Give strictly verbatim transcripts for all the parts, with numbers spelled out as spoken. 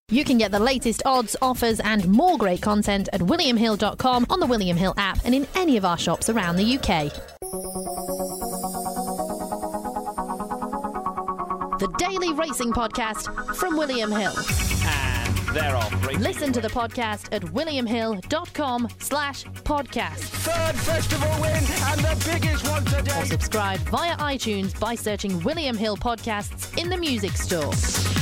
You can get the latest odds, offers and more great content at william hill dot com, on the William Hill app and in any of our shops around the U K. The Daily Racing Podcast from William Hill. And they're off. Racing. Listen to the podcast at william hill dot com slash podcast. Third festival win and the biggest one today. Or subscribe via iTunes by searching William Hill Podcasts in the music store.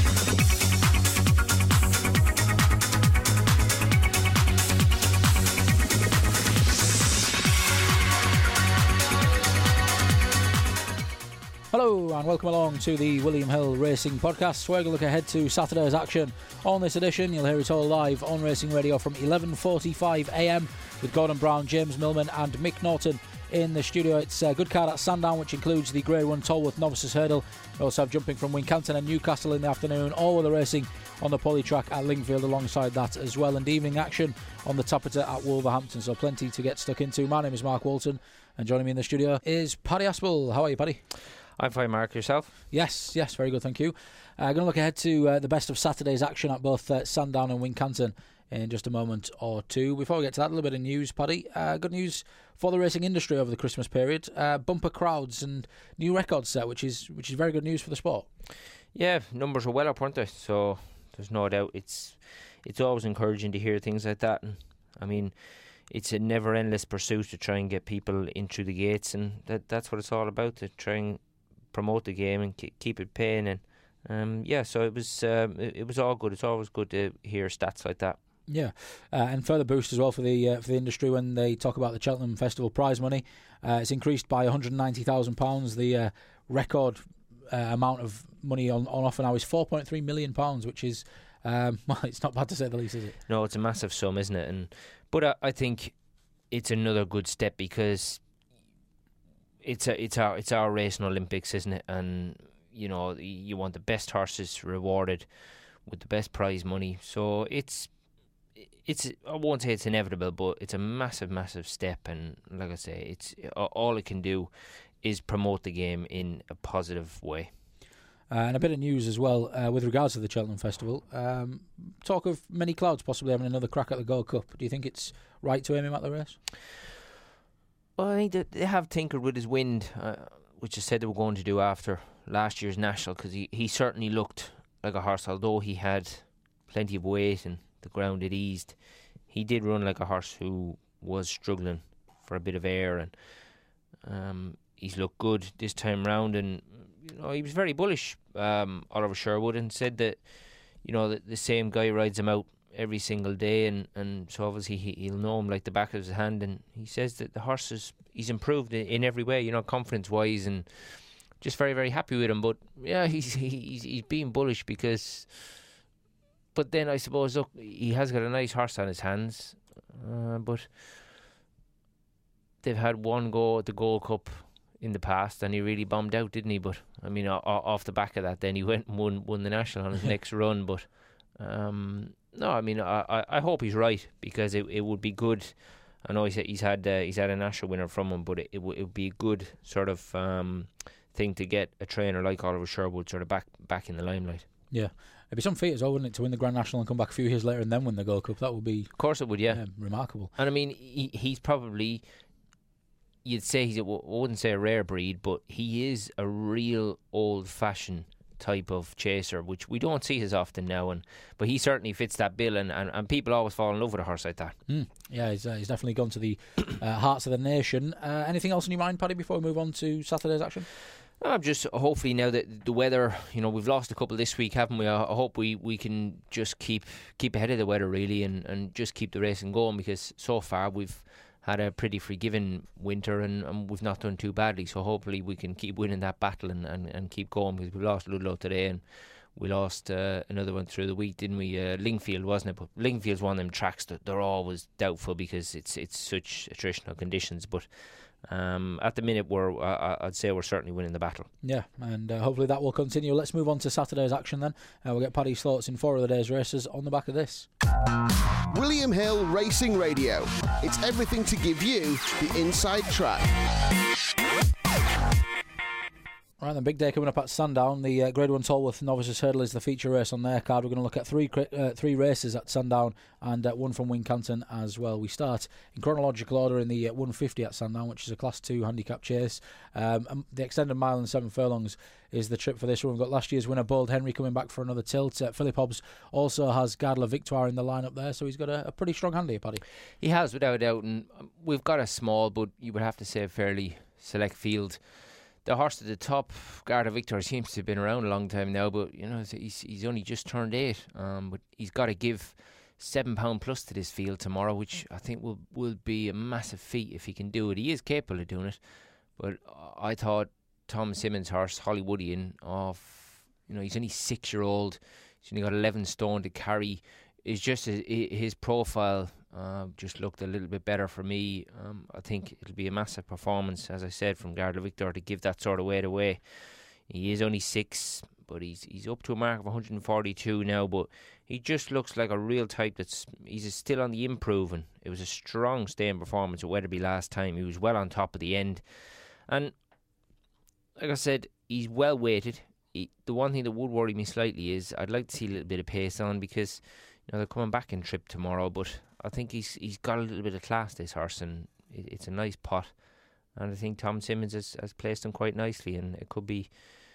Hello and welcome along to the William Hill Racing Podcast. We're going to look ahead to Saturday's action. On this edition, you'll hear it all live on Racing Radio from eleven forty-five a m with Gordon Brown, James Millman and Mick Norton in the studio. It's a good card at Sandown, which includes the Grade one Tolworth Novices Hurdle. We also have jumping from Wincanton and Newcastle in the afternoon, all with the racing on the poly track at Lingfield alongside that as well, and evening action on the Tapperton at Wolverhampton, so plenty to get stuck into. My name is Mark Walton and joining me in the studio is Paddy Aspel. How are you, Paddy? I'm fine, Mark. Yourself? Yes, yes, very good, thank you. I'm uh, going to look ahead to uh, the best of Saturday's action at both uh, Sandown and Wincanton in just a moment or two. Before we get to that, a little bit of news, Paddy. Uh, good news for the racing industry over the Christmas period. Uh, bumper crowds and new records set, which is which is very good news for the sport. Yeah, numbers are well up, aren't they? So there's no doubt it's it's always encouraging to hear things like that. And I mean, it's a never-endless pursuit to try and get people in through the gates, and that that's what it's all about, to try and promote the game and keep it paying. And um, yeah, so it was um, it, it was all good. It's always good to hear stats like that. Yeah, uh, and further boost as well for the uh, for the industry when they talk about the Cheltenham Festival prize money. Uh, it's increased by one hundred ninety thousand pounds. The uh, record uh, amount of money on, on offer now is four point three million pounds, which is um, well, it's not bad to say the least, is it? No, it's a massive sum, isn't it? And but I, I think it's another good step, because it's a it's our it's our race in Olympics, isn't it? And you know, you want the best horses rewarded with the best prize money. So it's it's I won't say it's inevitable, but it's a massive, massive step. And like I say, it's all it can do is promote the game in a positive way. Uh, and a bit of news as well uh, with regards to the Cheltenham Festival. Um, talk of Many Clouds possibly having another crack at the Gold Cup. Do you think it's right to aim him at the race? Well, I think that they have tinkered with his wind, uh, which they said they were going to do after last year's National, because he, he certainly looked like a horse, although he had plenty of weight and the ground had eased. He did run like a horse who was struggling for a bit of air, and um, he's looked good this time round. And you know, he was very bullish, um, Oliver Sherwood, and said that you know the, the same guy rides him out every single day, and, and so obviously he, he'll know him like the back of his hand. And he says that the horse is he's improved in, in every way, you know, confidence wise, and just very, very happy with him. But yeah, he's he's he's being bullish because. But then I suppose, look, he has got a nice horse on his hands, uh, but they've had one go at the Gold Cup in the past, and he really bombed out, didn't he? But I mean, o- off the back of that, then he went and won won the National on his next run. But um, no, I mean, I, I, I hope he's right, because it it would be good. I know he's he's had uh, he's had a National winner from him, but it it, w- it would be a good sort of um, thing to get a trainer like Oliver Sherwood sort of back back in the limelight. Yeah, it'd be some feat as well, wouldn't it, to win the Grand National and come back a few years later and then win the Gold Cup? That would be, of course, it would. Yeah, yeah remarkable. And I mean, he, he's probably, you'd say he's a, I wouldn't say a rare breed, but he is a real old-fashioned type of chaser, which we don't see as often now. And but he certainly fits that bill, and, and, and people always fall in love with a horse like that. Mm. Yeah, he's, uh, he's definitely gone to the uh, hearts of the nation. Uh, anything else in your mind, Paddy, before we move on to Saturday's action? I'm just hopefully now that the weather, you know, we've lost a couple this week, haven't we? I hope we, we can just keep keep ahead of the weather, really, and, and just keep the racing going, because so far we've had a pretty forgiving winter, and, and we've not done too badly. So hopefully we can keep winning that battle and, and, and keep going, because we lost Ludlow today, and we lost uh, another one through the week, didn't we? Uh, Lingfield, wasn't it? But Lingfield's one of them tracks that they're always doubtful, because it's it's such attritional conditions. But Um, at the minute, we're uh, I'd say we're certainly winning the battle. Yeah, and uh, hopefully that will continue. Let's move on to Saturday's action then. Uh, we'll get Paddy's thoughts in four of the day's races on the back of this. William Hill Racing Radio. It's everything to give you the inside track. Right then, big day coming up at Sandown. The uh, Grade one Tolworth Novices Hurdle is the feature race on their card. We're going to look at three uh, three races at Sandown and uh, one from Wincanton as well. We start in chronological order in the uh, one fifty at Sandown, which is a Class two handicap chase. Um, the extended mile and seven furlongs is the trip for this one. We've got last year's winner Bold Henry coming back for another tilt. Uh, Philip Hobbs also has Gardler Victoire in the lineup there, so he's got a, a pretty strong hand here, Paddy. He has, without a doubt, and we've got a small, but you would have to say a fairly select field. The horse at the top, Gardler Victoire, seems to have been around a long time now, but you know he's he's only just turned eight. Um, but he's got to give seven pound plus to this field tomorrow, which I think will will be a massive feat if he can do it. He is capable of doing it, but I thought Tom Simmons' horse Hollywoodian, of you know he's only six year old, he's only got eleven stone to carry. Is just a, his profile uh, just looked a little bit better for me. Um, I think it'll be a massive performance, as I said, from Gardler Victoire to give that sort of weight away. He is only six, but he's he's up to a mark of one hundred forty-two now. But he just looks like a real type that's he's still on the improving. It was a strong staying performance at Wetherby last time. He was well on top at the end, and like I said, he's well weighted. He, the one thing that would worry me slightly is I'd like to see a little bit of pace on, because you know, they're coming back in trip tomorrow, but I think he's he's got a little bit of class, this horse, and it, it's a nice pot. And I think Tom Simmons has, has placed him quite nicely, and it could be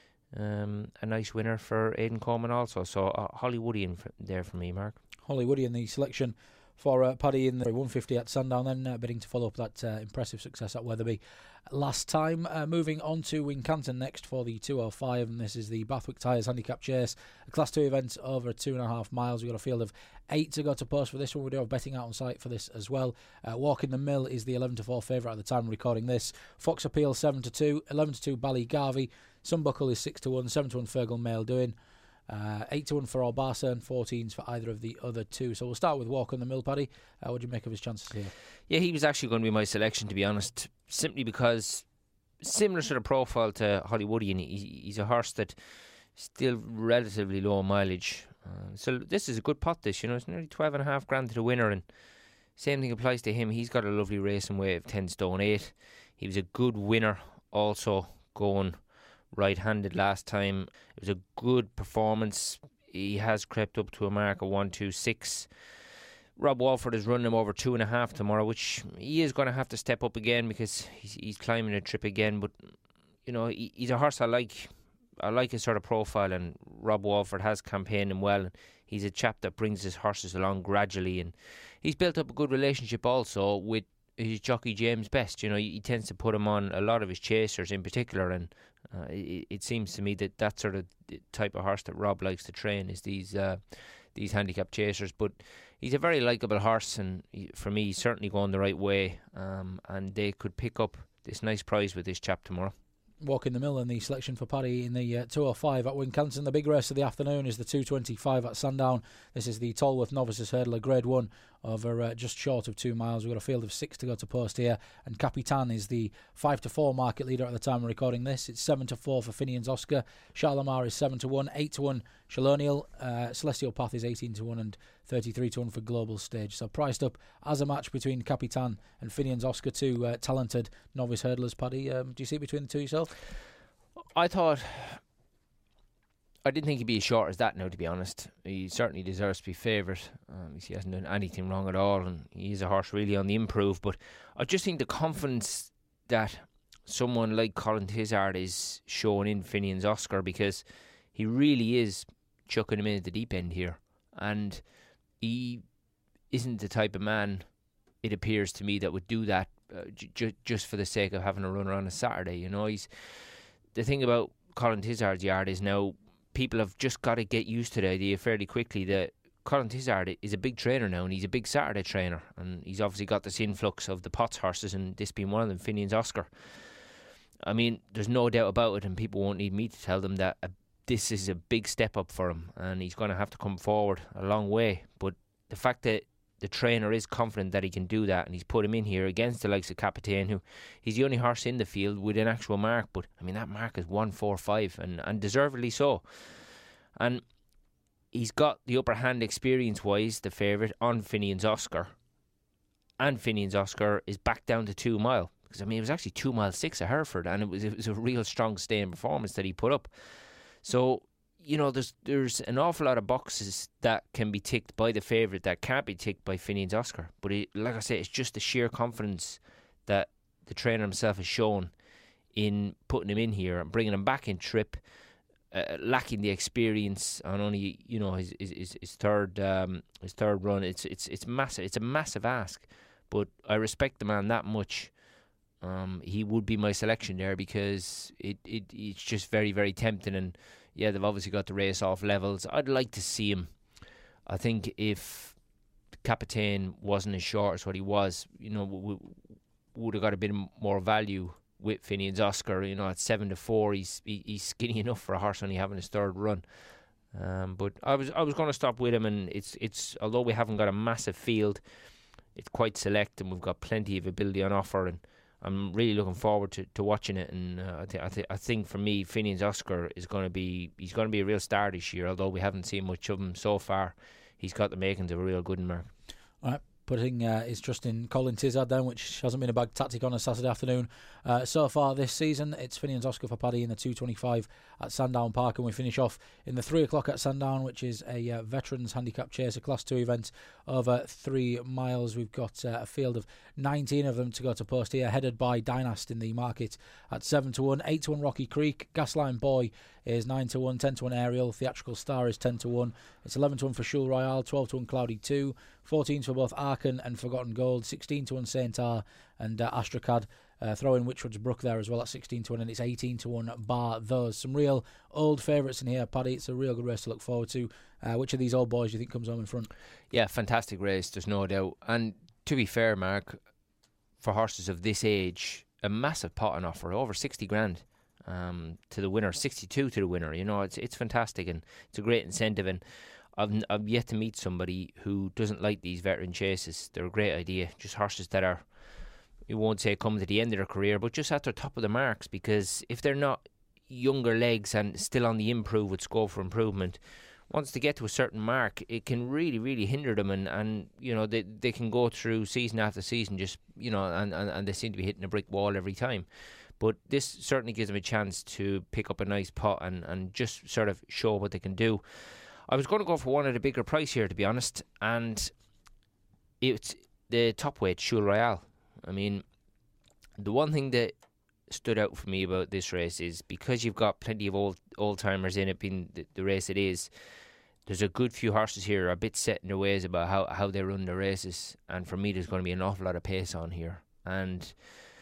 um, a nice winner for Aidan Coleman also. So uh, Hollywoodian f- there for me, Mark. Hollywoodian, the selection for uh, Paddy in the one fifty at Sandown, then uh, bidding to follow up that uh, impressive success at Wetherby last time. Uh, moving on to Wincanton next for the two oh five, and this is the Bathwick Tyres Handicap Chase, a Class two event over two and a half miles. We've got a field of eight to go to post for this one. We do have betting out on site for this as well. Uh, Walk in the Mill is the eleven to four favourite at the time of recording this. Fox Appeal seven to two, eleven to two Ballygarvey, Sunbuckle is six to one, seven to one Fergal Mail Doing. Uh, eight to one for Orbasa and fourteens for either of the other two. So we'll start with Walk on the Mill, Paddy. Uh, what do you make of his chances here? Yeah, he was actually going to be my selection, to be honest, simply because similar sort of profile to Hollywoodian. He, he's a horse that still relatively low mileage. Uh, so this is a good pot, this, you know, it's nearly twelve and a half grand to the winner, and same thing applies to him. He's got a lovely racing way of ten stone eight. He was a good winner also going right-handed last time. It was a good performance. He has crept up to a mark of one two six. Rob Walford is running him over two and a half tomorrow, which he is going to have to step up again, because he's, he's climbing a trip again. But you know, he, he's a horse I like. I like his sort of profile, and Rob Walford has campaigned him well. He's a chap that brings his horses along gradually, and he's built up a good relationship also with his jockey James Best. You know, he, he tends to put him on a lot of his chasers in particular, and uh, it, it seems to me that that sort of type of horse that Rob likes to train is these uh, these handicap chasers. But he's a very likeable horse, and he, for me, he's certainly going the right way, um, and they could pick up this nice prize with this chap tomorrow. Walk in the Mill, and the selection for Paddy in the uh, two oh five at Wincanton. The big race of the afternoon is the two twenty-five at Sandown. This is the Tolworth Novices Hurdle, Grade one, over uh, just short of two miles. We've got a field of six to go to post here, and Capitan is the five to four market leader at the time of recording this. It's seven to four for Finian's Oscar. Charlemagne's is seven to one, eight to one Shalonial. Uh, Celestial Path is eighteen to one and thirty-three to one for Global Stage. So priced up as a match between Capitan and Finian's Oscar, two uh, talented novice hurdlers. Paddy, um, do you see it between the two yourself? I thought, I didn't think he'd be as short as that now, to be honest. He certainly deserves to be favourite. Um, he hasn't done anything wrong at all, and he is a horse really on the improve. But I just think the confidence that someone like Colin Tizard is showing in Finian's Oscar, because he really is chucking him in at the deep end here, and he isn't the type of man, it appears to me, that would do that uh, j- just for the sake of having a runner on a Saturday. You know, he's the thing about Colin Tizard's yard is now people have just got to get used to the idea fairly quickly that Colin Tizard is a big trainer now, and he's a big Saturday trainer, and he's obviously got this influx of the Potts horses, and this being one of them, Finian's Oscar. I mean, there's no doubt about it, and people won't need me to tell them that a this is a big step up for him, and he's going to have to come forward a long way. But the fact that the trainer is confident that he can do that, and he's put him in here against the likes of Capitaine, who he's the only horse in the field with an actual mark, but I mean that mark is one four five, and, and deservedly so. And he's got the upper hand experience wise, the favourite on Finian's Oscar, and Finian's Oscar is back down to two mile. because I mean it was actually two mile six at Hereford, and it was it was a real strong staying performance that he put up. So you know there's there's an awful lot of boxes that can be ticked by the favourite that can't be ticked by Finian's Oscar. But it, like I say, it's just the sheer confidence that the trainer himself has shown in putting him in here and bringing him back in trip, uh, lacking the experience on only you know his his, his third um, his third run. It's it's it's massive. It's a massive ask, but I respect the man that much. Um, he would be my selection there because it, it it's just very very tempting. And yeah, they've obviously got the race off levels. I'd like to see him. I think if Capitaine wasn't as short as what he was, you know, we, we would have got a bit more value with Finian's Oscar. You know, at seven to four, he's he, he's skinny enough for a horse only having his third run. Um, but I was I was going to stop with him, and it's it's although we haven't got a massive field, it's quite select, and we've got plenty of ability on offer, and I'm really looking forward to, to watching it. And uh, I, th- I, th- I think for me, Finian's Oscar is going to be he's going to be a real star this year. Although we haven't seen much of him so far, he's got the makings of a real good mark. All right. Putting uh, his trust in Colin Tizard then, which hasn't been a bad tactic on a Saturday afternoon. Uh, so far this season, it's Finian's Oscar for Paddy in the two twenty-five at Sandown Park, and we finish off in the three o'clock at Sandown, which is a uh, Veterans Handicap Chase, a Class two event over three miles. We've got uh, a field of nineteen of them to go to post here, headed by Dynast in the market at seven to one, eight to one Rocky Creek, Gasline Boy is nine to one, ten to one Ariel, Theatrical Star is ten to one, it's eleven to one for Shul Royale, twelve to one Cloudy two, fourteen for both Arkan and Forgotten Gold, sixteen to one Saint R and uh, Astracad. Uh, throw in Witchwood's Brook there as well at sixteen to one, and it's eighteen to one bar those. Some real old favourites in here, Paddy. It's a real good race to look forward to. Uh, which of these old boys do you think comes home in front? Yeah, fantastic race, there's no doubt. And to be fair, Mark, for horses of this age, a massive pot on offer, over sixty grand um, to the winner, sixty-two to the winner. You know, it's it's fantastic, and it's a great incentive. And I've, I've yet to meet somebody who doesn't like these veteran chases. They're a great idea. Just horses that are, you won't say come to the end of their career, but just at the top of the marks, because if they're not younger legs and still on the improve with scope for improvement, once they get to a certain mark, it can really, really hinder them, and, and you know, they they can go through season after season just, you know, and, and, and they seem to be hitting a brick wall every time. But this certainly gives them a chance to pick up a nice pot and, and just sort of show what they can do. I was going to go for one at a bigger price here, to be honest, and it's the top weight, Shul Royale. I mean, the one thing that stood out for me about this race is because you've got plenty of old old timers in it, being the, the race it is, there's a good few horses here a bit set in their ways about how, how they run their races, and for me there's going to be an awful lot of pace on here, and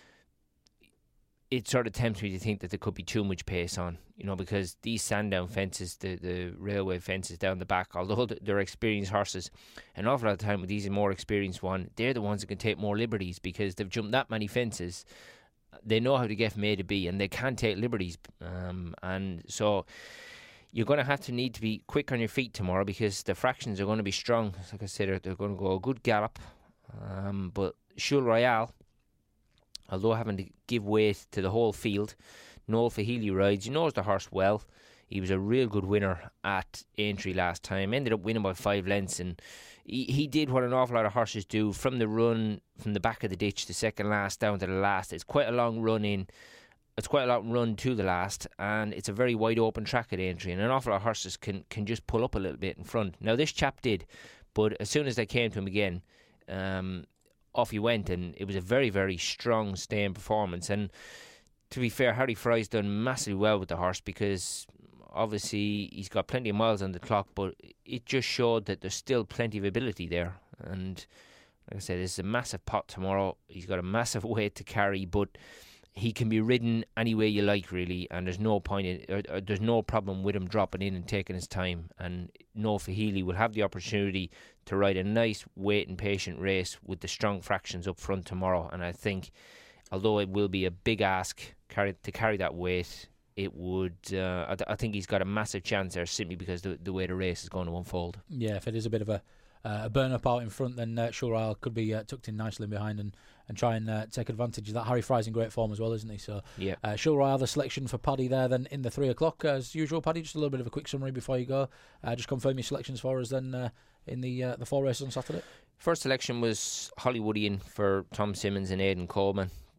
it sort of tempts me to think that there could be too much pace on, you know, because these Sandown fences, the, the railway fences down the back, although they're experienced horses, an awful lot of time with these more experienced one, they're the ones that can take more liberties because they've jumped that many fences. They know how to get from A to B, and they can take liberties. Um, and so you're going to have to need to be quick on your feet tomorrow because the fractions are going to be strong. Like I said, they're, they're going to go a good gallop. Um, but Shul Royale, although having to give weight to the whole field, Noel Fahili rides. He knows the horse well. He was a real good winner at Aintree last time. Ended up winning by five lengths, and he, he did what an awful lot of horses do from the run, from the back of the ditch, the second last down to the last. It's quite a long run in. It's quite a long run to the last, and it's a very wide open track at Aintree, and an awful lot of horses can, can just pull up a little bit in front. Now this chap did, but as soon as they came to him again, um, off he went, and it was a very, very strong staying performance. And to be fair, Harry Fry's done massively well with the horse because obviously he's got plenty of miles on the clock, but it just showed that there's still plenty of ability there. And like I said, it's a massive pot tomorrow. He's got a massive weight to carry, but he can be ridden any way you like, really, and there's no point in, or, or there's no problem with him dropping in and taking his time. And Noel Fahili will have the opportunity to ride a nice, wait and patient race with the strong fractions up front tomorrow. And I think, although it will be a big ask carry, to carry that weight, it would. Uh, I, th- I think he's got a massive chance there simply because the, the way the race is going to unfold. Yeah, if it is a bit of a uh, a burn up out in front, then uh, Shul Royale could be uh, tucked in nicely in behind and, and try and uh, take advantage of that. Harry Fry's in great form as well, isn't he? So yeah, uh, Shul Royale, the selection for Paddy there then in the three o'clock as usual. Paddy, just a little bit of a quick summary before you go. Uh, just confirm your selections for us then uh, in the uh, the four races on Saturday. First selection was Hollywoodian for Tom Simmons and Aidan Coleman.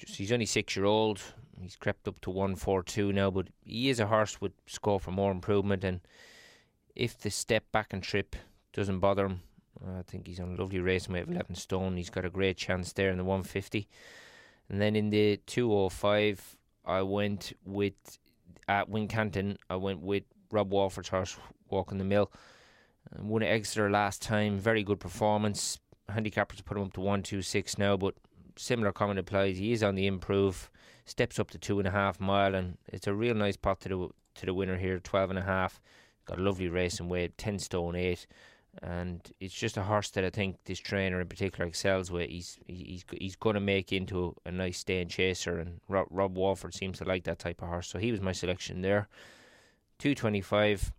just, he's only six year old. He's crept up to one forty-two now, but he is a horse with scope for more improvement. And if the step back and trip doesn't bother him, I think he's on a lovely racing weight of eleven stone. He's got a great chance there in the one fifty. And then in the two oh five, I went with, at Wincanton, I went with Rob Walford's horse, Walking the Mill. And won at Exeter last time. Very good performance. Handicappers put him up to one twenty-six now, but similar comment applies. He is on the improve. Steps up to two and a half mile, and it's a real nice pot to the to the winner here. Twelve and a half. Got a lovely racing weight, ten stone eight, and it's just a horse that I think this trainer in particular excels with. He's he's he's going to make into a nice staying chaser, and Rob, Rob Walford seems to like that type of horse, so he was my selection there. Two twenty five.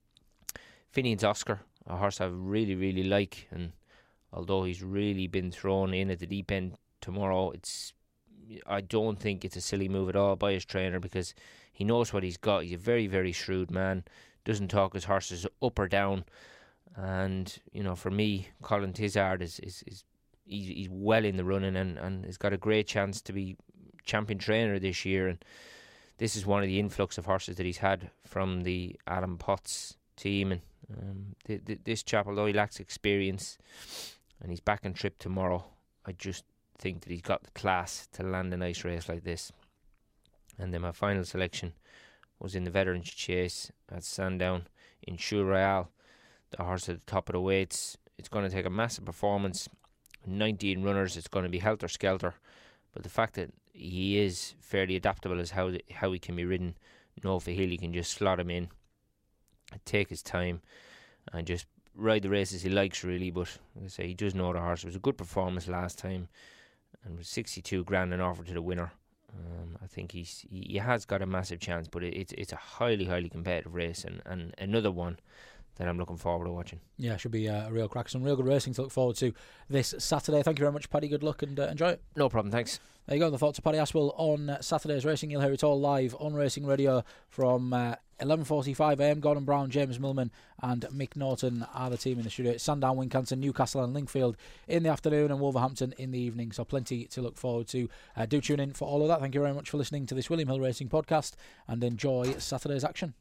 Finian's Oscar, a horse I really really like, and although he's really been thrown in at the deep end tomorrow, it's I don't think it's a silly move at all by his trainer, because he knows what he's got. He's a very, very shrewd man. Doesn't talk his horses up or down. And, you know, for me, Colin Tizard is, is, is he's, he's well in the running, and, and has got a great chance to be champion trainer this year. And this is one of the influx of horses that he's had from the Adam Potts team. And um, th- th- this chap, although he lacks experience and he's back on trip tomorrow, I just think that he's got the class to land a nice race like this. And then my final selection was in the Veterans Chase at Sandown in Chou Royale, the horse at the top of the weights. It's going to take a massive performance. nineteen runners, it's going to be helter skelter, but the fact that he is fairly adaptable is how the, how he can be ridden. Noah Fahili can just slot him in, take his time, and just ride the races he likes, really. But like I say, he does know the horse. It was a good performance last time, and with sixty-two grand an offer to the winner, um, I think he's he, he has got a massive chance. But it, it's it's a highly highly competitive race, and, and another one that I'm looking forward to watching. Yeah, should be uh, a real crack. Some real good racing to look forward to this Saturday. Thank you very much, Paddy. Good luck and uh, enjoy it. No problem, thanks. There you go, the thoughts of Paddy Aspel on uh, Saturday's racing. You'll hear it all live on Racing Radio from uh, eleven forty-five a m. Gordon Brown, James Millman and Mick Norton are the team in the studio. It's Sandown, Wincanton, Newcastle and Lingfield in the afternoon, and Wolverhampton in the evening, so plenty to look forward to. Uh, do tune in for all of that. Thank you very much for listening to this William Hill Racing podcast, and enjoy Saturday's action.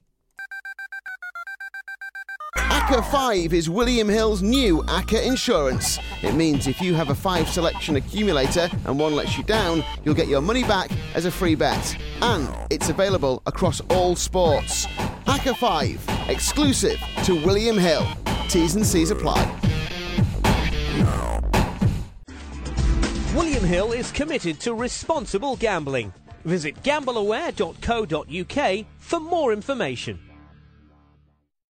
A C A five is William Hill's new A C A Insurance. It means if you have a five selection accumulator and one lets you down, you'll get your money back as a free bet. And it's available across all sports. A C A five, exclusive to William Hill. T's and C's apply. William Hill is committed to responsible gambling. Visit gamble aware dot co dot uk for more information.